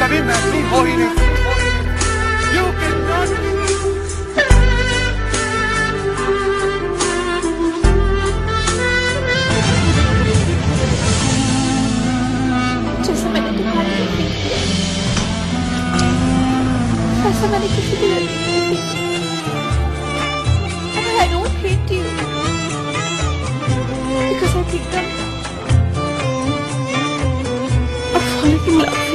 कभी महसूस हो ही नहीं सकता। You cannot जैसे मैंने तुम्हारे लिए नहीं किया, वैसा मैंने किसी भी लड़की के लिए नहीं किया। And I don't hate you because I think I'm falling in love.